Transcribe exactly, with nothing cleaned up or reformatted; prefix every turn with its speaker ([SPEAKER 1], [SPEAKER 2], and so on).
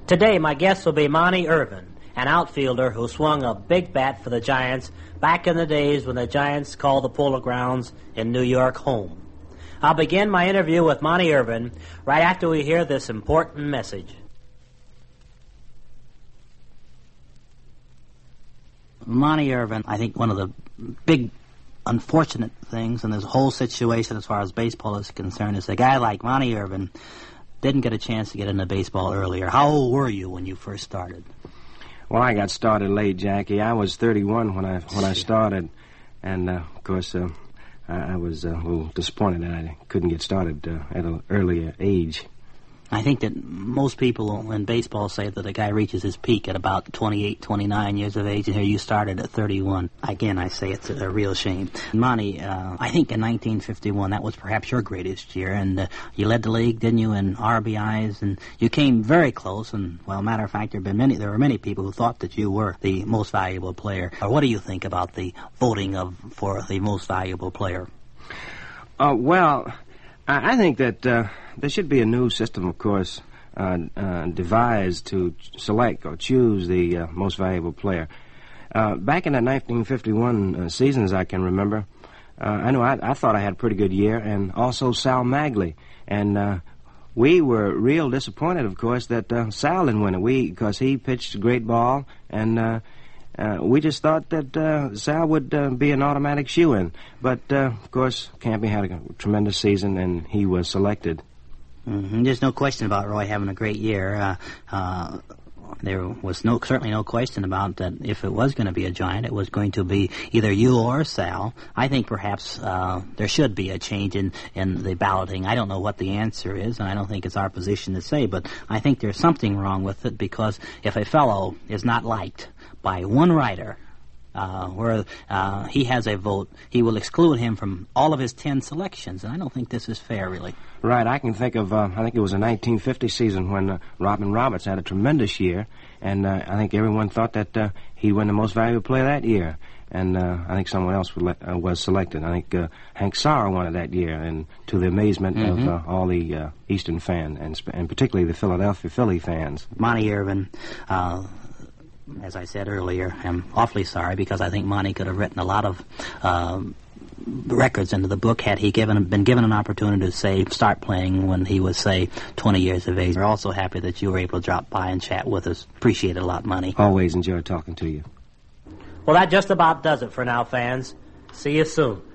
[SPEAKER 1] Today, my guest will be Monte Irvin, an outfielder who swung a big bat for the Giants back in the days when the Giants called the Polo Grounds in New York home. I'll begin my interview with Monte Irvin right after we hear this important message. Monte Irvin, I think one of the big unfortunate things in this whole situation as far as baseball is concerned is a guy like Monte Irvin didn't get a chance to get into baseball earlier. How old were you when you first started?
[SPEAKER 2] Well, I got started late, Jackie. I was thirty-one when I when I started, and uh, of course uh, I, I was uh, a little disappointed that I couldn't get started uh, at an earlier age.
[SPEAKER 1] I think that most people in baseball say that a guy reaches his peak at about twenty-eight, twenty-nine years of age, and here you started at thirty-one. Again, I say it's a, a real shame. Monte, uh, I think in nineteen fifty-one, that was perhaps your greatest year, and uh, you led the league, didn't you, in R B Is, and you came very close, and, well, matter of fact, there, have been many, there were many people who thought that you were the most valuable player. Or what do you think about the voting of for the most valuable player?
[SPEAKER 2] Uh, well... I think that uh, there should be a new system, of course, uh, uh, devised to select or choose the uh, most valuable player. Uh, back in the nineteen fifty-one uh, season, as I can remember, uh, I know I, I thought I had a pretty good year, and also Sal Magley. And uh, we were real disappointed, of course, that uh, Sal didn't win it. We, because he pitched a great ball, and uh, Uh, we just thought that uh, Sal would uh, be an automatic shoo-in. But, uh, of course, Campy had a tremendous season, and he was selected.
[SPEAKER 1] Mm-hmm. There's no question about Roy having a great year. Uh, uh, there was no certainly no question about that if it was going to be a Giant, it was going to be either you or Sal. I think perhaps uh, there should be a change in, in the balloting. I don't know what the answer is, and I don't think it's our position to say, but I think there's something wrong with it, because if a fellow is not liked by one writer, uh, where uh, he has a vote, he will exclude him from all of his ten selections, and I don't think this is fair, really.
[SPEAKER 2] Right, I can think of, uh, I think it was a nineteen fifty season when uh, Robin Roberts had a tremendous year, and uh, I think everyone thought that uh, he'd win the most valuable player that year, and uh, I think someone else would let, uh, was selected. I think uh, Hank Sauer won it that year, and to the amazement
[SPEAKER 1] mm-hmm.
[SPEAKER 2] of uh, all the uh, Eastern fans, and, sp- and particularly the Philadelphia Philly fans.
[SPEAKER 1] Monte Irvin, uh... as I said earlier, I'm awfully sorry, because I think Monte could have written a lot of uh, records into the book had he given been given an opportunity to, say, start playing when he was, say, twenty years of age. We're also happy that you were able to drop by and chat with us. Appreciate it a lot, Monte.
[SPEAKER 2] Always enjoyed talking to you.
[SPEAKER 1] Well, that just about does it for now, fans. See you soon.